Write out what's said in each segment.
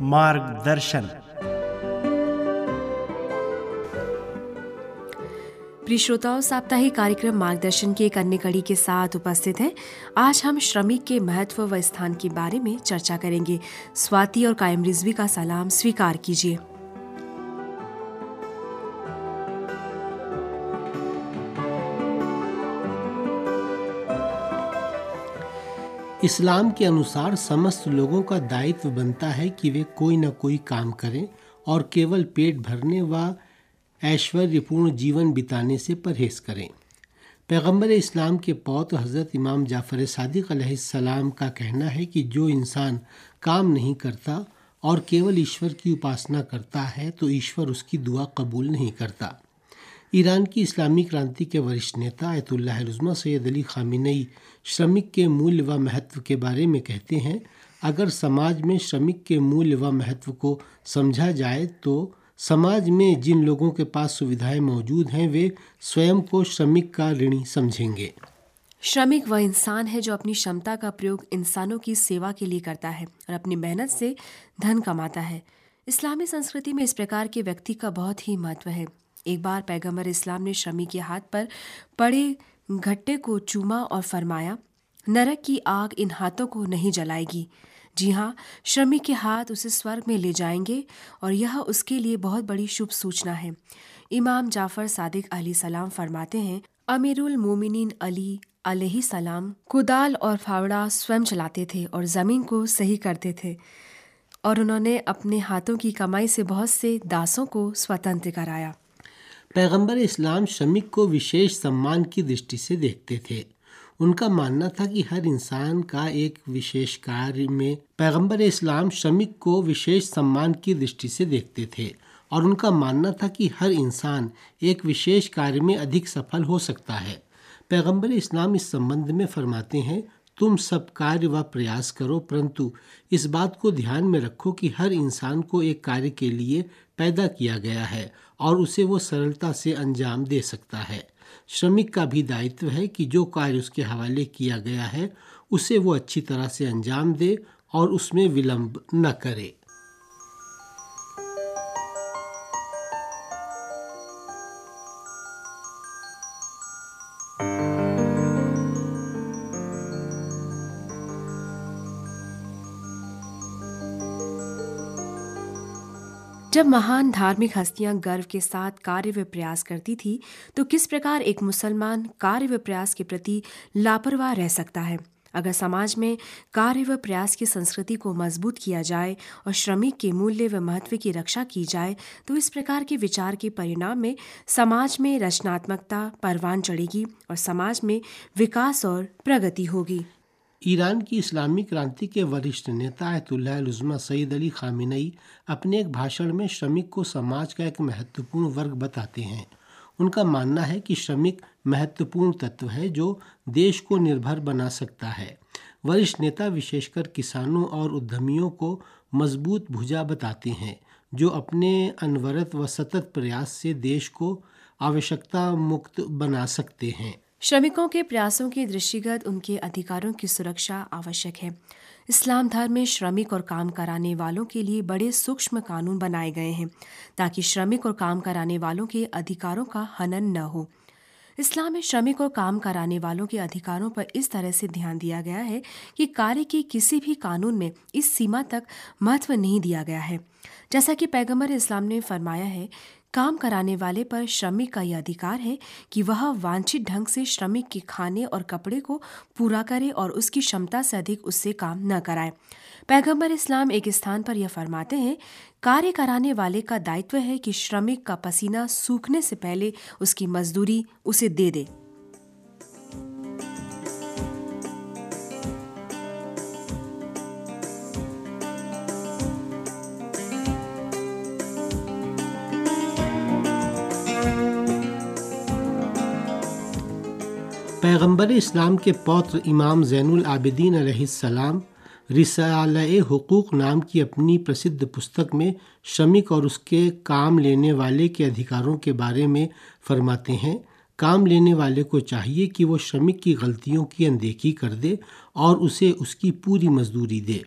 मार्गदर्शन। प्रिय श्रोताओं, साप्ताहिक कार्यक्रम मार्गदर्शन की एक अन्य कड़ी के साथ उपस्थित हैं। आज हम श्रमिक के महत्व व स्थान के बारे में चर्चा करेंगे। स्वाति और कायम रिजवी का सलाम स्वीकार कीजिए। इस्लाम के अनुसार समस्त लोगों का दायित्व बनता है कि वे कोई न कोई काम करें और केवल पेट भरने व ऐश्वर्यपूर्ण जीवन बिताने से परहेज करें। पैगंबर इस्लाम के पौत्र हज़रत इमाम जाफ़र सादिक अलैहिस्सलाम का कहना है कि जो इंसान काम नहीं करता और केवल ईश्वर की उपासना करता है तो ईश्वर उसकी दुआ कबूल नहीं करता। ईरान की इस्लामी क्रांति के वरिष्ठ नेता Ayatollah Uzma Sayyid Ali Khamenei श्रमिक के मूल्य व महत्व के बारे में कहते हैं, अगर समाज में श्रमिक के मूल्य व महत्व को समझा जाए तो समाज में जिन लोगों के पास सुविधाएं मौजूद हैं वे स्वयं को श्रमिक का ऋणी समझेंगे। श्रमिक वह इंसान है जो अपनी क्षमता का प्रयोग इंसानों की सेवा के लिए करता है और अपनी मेहनत से धन कमाता है। इस्लामी संस्कृति में इस प्रकार के व्यक्ति का बहुत ही महत्व है। एक बार पैगंबर इस्लाम ने श्रमिक के हाथ पर पड़े घट्टे को चूमा और फरमाया, नरक की आग इन हाथों को नहीं जलाएगी। जी हाँ, श्रमिक के हाथ उसे स्वर्ग में ले जाएंगे और यह उसके लिए बहुत बड़ी शुभ सूचना है। इमाम जाफ़र सादिक अलैहिस्सलाम फरमाते हैं, अमीरुल मोमिनीन अली अलैहिस्सलाम कुदाल और फावड़ा स्वयं चलाते थे और ज़मीन को सही करते थे और उन्होंने अपने हाथों की कमाई से बहुत से दासों को स्वतंत्र कराया। पैगंबर इस्लाम श्रमिक को विशेष सम्मान की दृष्टि से देखते थे। उनका मानना था कि हर इंसान का एक विशेष कार्य में पैगंबर इस्लाम श्रमिक को विशेष सम्मान की दृष्टि से देखते थे और उनका मानना था कि हर इंसान एक विशेष कार्य में अधिक सफल हो सकता है। पैगंबर इस्लाम इस संबंध में फरमाते हैं, तुम सब कार्य व प्रयास करो, परंतु इस बात को ध्यान में रखो कि हर इंसान को एक कार्य के लिए पैदा किया गया है और उसे वो सरलता से अंजाम दे सकता है। श्रमिक का भी दायित्व है कि जो कार्य उसके हवाले किया गया है उसे वो अच्छी तरह से अंजाम दे और उसमें विलंब न करे। जब महान धार्मिक हस्तियां गर्व के साथ कार्य व प्रयास करती थी तो किस प्रकार एक मुसलमान कार्य व प्रयास के प्रति लापरवाह रह सकता है। अगर समाज में कार्य व प्रयास की संस्कृति को मजबूत किया जाए और श्रमिक के मूल्य व महत्व की रक्षा की जाए तो इस प्रकार के विचार के परिणाम में समाज में रचनात्मकता परवान चढ़ेगी और समाज में विकास और प्रगति होगी। ईरान की इस्लामी क्रांति के वरिष्ठ नेता Ayatollah Uzma Sayyid Ali Khamenei अपने एक भाषण में श्रमिक को समाज का एक महत्वपूर्ण वर्ग बताते हैं। उनका मानना है कि श्रमिक महत्वपूर्ण तत्व है जो देश को निर्भर बना सकता है। वरिष्ठ नेता विशेषकर किसानों और उद्यमियों को मजबूत भुजा बताते हैं जो अपने अनवरत व सतत प्रयास से देश को आवश्यकता मुक्त बना सकते हैं। श्रमिकों के प्रयासों के दृष्टिगत उनके अधिकारों की सुरक्षा आवश्यक है। इस्लाम धर्म में श्रमिक और काम कराने वालों के लिए बड़े सूक्ष्म कानून बनाए गए हैं ताकि श्रमिक और काम कराने वालों के अधिकारों का हनन न हो। इस्लाम में श्रमिक और काम कराने वालों के अधिकारों पर इस तरह से ध्यान दिया गया है कि कार्य के किसी भी कानून में इस सीमा तक महत्व नहीं दिया गया है। जैसा कि पैगंबर इस्लाम ने फरमाया है, काम कराने वाले पर श्रमिक का यह अधिकार है कि वह वांछित ढंग से श्रमिक के खाने और कपड़े को पूरा करे और उसकी क्षमता से अधिक उससे काम न कराए। पैगंबर इस्लाम एक स्थान पर यह फरमाते हैं, कार्य कराने वाले का दायित्व है कि श्रमिक का पसीना सूखने से पहले उसकी मजदूरी उसे दे दे। पैगंबर इस्लाम के पौत्र इमाम ज़ैनुल आबिदीन अलैहिस्सलाम रिसाला-ए हुकूक नाम की अपनी प्रसिद्ध पुस्तक में श्रमिक और उसके काम लेने वाले के अधिकारों के बारे में फरमाते हैं, काम लेने वाले को चाहिए कि वो श्रमिक की गलतियों की अनदेखी कर दे और उसे उसकी पूरी मजदूरी दे।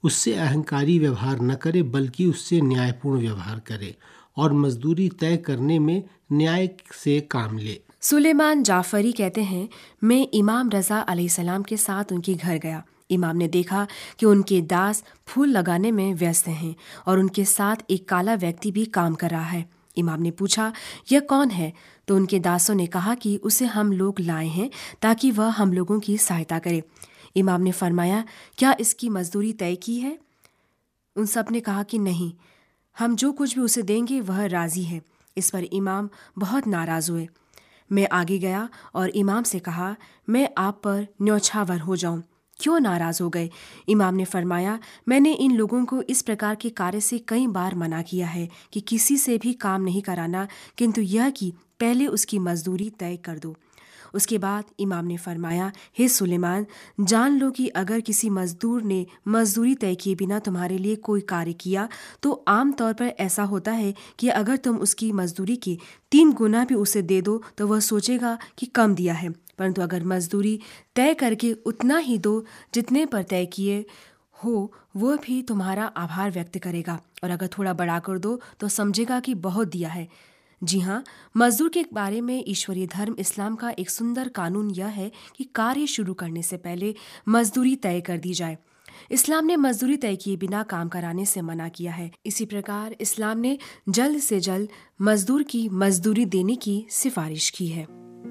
उससे अहंकारी व्यवहार न करे बल्कि उससे न्यायपूर्ण व्यवहार करे और मजदूरी तय करने में न्याय से काम ले। सुलेमान जाफरी कहते हैं, मैं इमाम रज़ा अलैहिस्सलाम के साथ उनके घर गया। इमाम ने देखा कि उनके दास फूल लगाने में व्यस्त हैं और उनके साथ एक काला व्यक्ति भी काम कर रहा है। इमाम ने पूछा, यह कौन है? तो उनके दासों ने कहा कि उसे हम लोग लाए हैं ताकि वह हम लोगों की सहायता करे। इमाम ने फरमाया, क्या इसकी मजदूरी तय की है? उन सब ने कहा कि नहीं, हम जो कुछ भी उसे देंगे वह राजी है। इस पर इमाम बहुत नाराज हुए। मैं आगे गया और इमाम से कहा, मैं आप पर न्यौछावर हो जाऊं। क्यों नाराज हो गए? इमाम ने फरमाया, मैंने इन लोगों को इस प्रकार के कार्य से कई बार मना किया है कि किसी से भी काम नहीं कराना, किंतु यह कि पहले उसकी मजदूरी तय कर दो। उसके बाद इमाम ने फरमाया, हे सुलेमान, जान लो कि अगर किसी मजदूर ने मजदूरी तय किए बिना तुम्हारे लिए कोई कार्य किया तो आम तौर पर ऐसा होता है कि अगर तुम उसकी मजदूरी के 3 गुना भी उसे दे दो तो वह सोचेगा कि कम दिया है, परंतु अगर मजदूरी तय करके उतना ही दो जितने पर तय किए हो, वह भी तुम्हारा आभार व्यक्त करेगा, और अगर थोड़ा बढ़ाकर दो तो समझेगा कि बहुत दिया है। जी हाँ, मजदूर के बारे में ईश्वरीय धर्म इस्लाम का एक सुंदर कानून यह है कि कार्य शुरू करने से पहले मजदूरी तय कर दी जाए। इस्लाम ने मजदूरी तय किए बिना काम कराने से मना किया है। इसी प्रकार इस्लाम ने जल्द से जल्द मजदूर की मजदूरी देने की सिफारिश की है।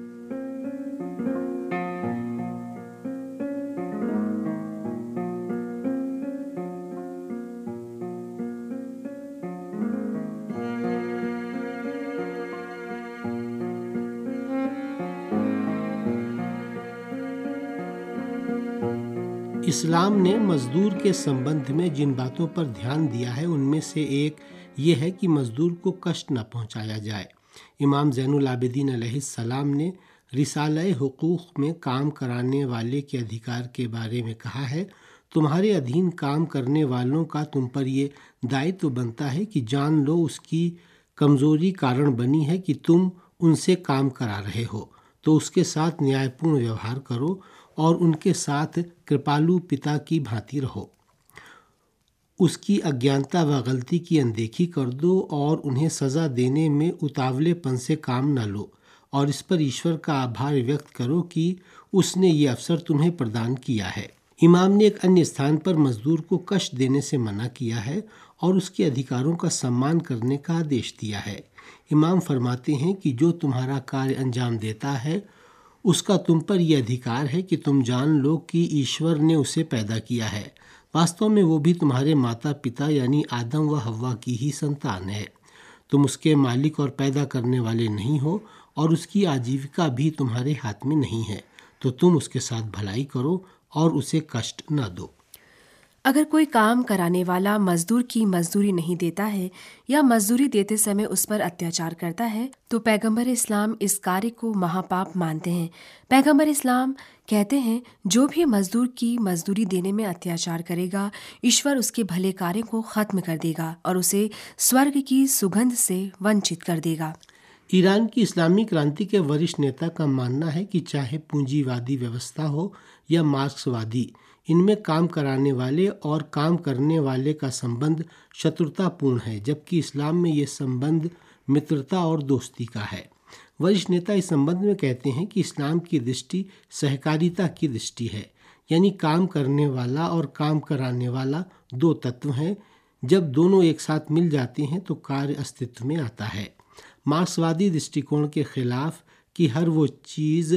इस्लाम ने मजदूर के संबंध में जिन बातों पर ध्यान दिया है उनमें से एक ये है कि मजदूर को कष्ट न पहुंचाया जाए। इमाम ज़ैनुल आबिदीन अलैहिस्सलाम ने रिसाला हुकूक में काम कराने वाले के अधिकार के बारे में कहा है, तुम्हारे अधीन काम करने वालों का तुम पर ये दायित्व बनता है कि जान लो उसकी कमज़ोरी कारण बनी है कि तुम उनसे काम करा रहे हो, तो उसके साथ न्यायपूर्ण व्यवहार करो और उनके साथ कृपालु पिता की भांति रहो। उसकी अज्ञानता व गलती की अनदेखी कर दो और उन्हें सज़ा देने में उतावलेपन से काम न लो, और इस पर ईश्वर का आभार व्यक्त करो कि उसने ये अवसर तुम्हें प्रदान किया है। इमाम ने एक अन्य स्थान पर मजदूर को कष्ट देने से मना किया है और उसके अधिकारों का सम्मान करने का आदेश दिया है। इमाम फरमाते हैं कि जो तुम्हारा कार्य अंजाम देता है उसका तुम पर यह अधिकार है कि तुम जान लो कि ईश्वर ने उसे पैदा किया है। वास्तव में वो भी तुम्हारे माता पिता यानी आदम व हव्वा की ही संतान है। तुम उसके मालिक और पैदा करने वाले नहीं हो और उसकी आजीविका भी तुम्हारे हाथ में नहीं है, तो तुम उसके साथ भलाई करो और उसे कष्ट न दो। अगर कोई काम कराने वाला मजदूर की मजदूरी नहीं देता है या मजदूरी देते समय उस पर अत्याचार करता है तो पैगंबर इस्लाम इस कार्य को महापाप मानते हैं। पैगंबर इस्लाम कहते हैं, जो भी मजदूर की मजदूरी देने में अत्याचार करेगा, ईश्वर उसके भले कार्य को खत्म कर देगा और उसे स्वर्ग की सुगंध से वंचित कर देगा। ईरान की इस्लामी क्रांति के वरिष्ठ नेता का मानना है कि चाहे पूंजीवादी व्यवस्था हो या मार्क्सवादी, इनमें काम कराने वाले और काम करने वाले का संबंध शत्रुतापूर्ण है, जबकि इस्लाम में ये संबंध मित्रता और दोस्ती का है। वरिष्ठ नेता इस संबंध में कहते हैं कि इस्लाम की दृष्टि सहकारिता की दृष्टि है, यानी काम करने वाला और काम कराने वाला 2 तत्व हैं। जब दोनों एक साथ मिल जाते हैं तो कार्य अस्तित्व में आता है। मार्क्सवादी दृष्टिकोण के खिलाफ कि हर वो चीज़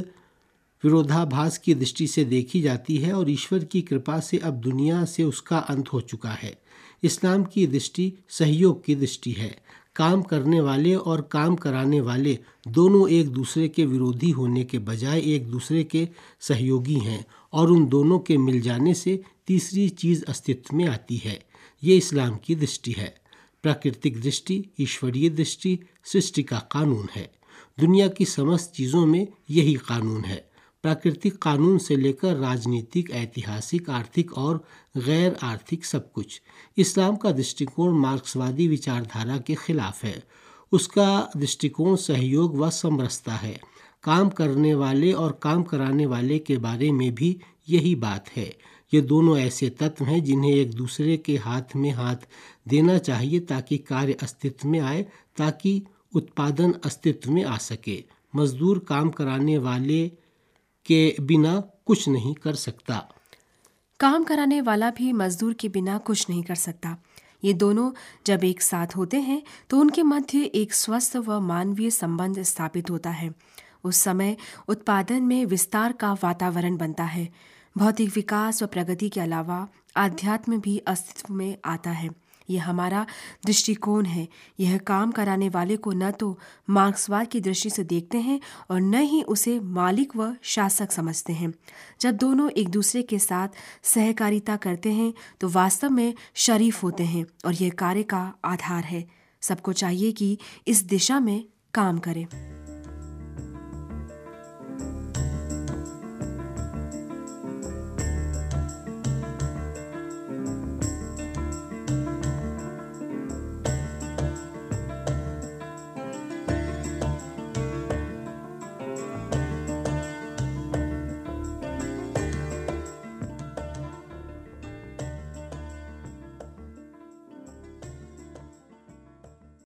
विरोधाभास की दृष्टि से देखी जाती है और ईश्वर की कृपा से अब दुनिया से उसका अंत हो चुका है। इस्लाम की दृष्टि सहयोग की दृष्टि है। काम करने वाले और काम कराने वाले दोनों एक दूसरे के विरोधी होने के बजाय एक दूसरे के सहयोगी हैं और उन दोनों के मिल जाने से तीसरी चीज़ अस्तित्व में आती है। ये इस्लाम की दृष्टि है। प्राकृतिक दृष्टि, ईश्वरीय दृष्टि सृष्टि का कानून है। दुनिया की समस्त चीज़ों में यही कानून है। प्राकृतिक कानून से लेकर राजनीतिक, ऐतिहासिक, आर्थिक और गैर आर्थिक सब कुछ। इस्लाम का दृष्टिकोण मार्क्सवादी विचारधारा के खिलाफ है। उसका दृष्टिकोण सहयोग व समरसता है। काम करने वाले और काम कराने वाले के बारे में भी यही बात है। ये दोनों ऐसे तत्व हैं जिन्हें एक दूसरे के हाथ में हाथ देना चाहिए ताकि कार्य अस्तित्व में आए, ताकि उत्पादन अस्तित्व में आ सके। मजदूर काम कराने वाले के बिना कुछ नहीं कर सकता। काम कराने वाला भी मजदूर के बिना कुछ नहीं कर सकता। ये दोनों जब एक साथ होते हैं तो उनके मध्य एक स्वस्थ व मानवीय संबंध स्थापित होता है। उस समय उत्पादन में विस्तार का वातावरण बनता है। भौतिक विकास व प्रगति के अलावा आध्यात्म भी अस्तित्व में आता है। यह हमारा दृष्टिकोण है। यह काम कराने वाले को न तो मार्क्सवाद की दृष्टि से देखते हैं और न ही उसे मालिक व शासक समझते हैं। जब दोनों एक दूसरे के साथ सहकारिता करते हैं तो वास्तव में शरीफ होते हैं और यह कार्य का आधार है। सबको चाहिए कि इस दिशा में काम करें।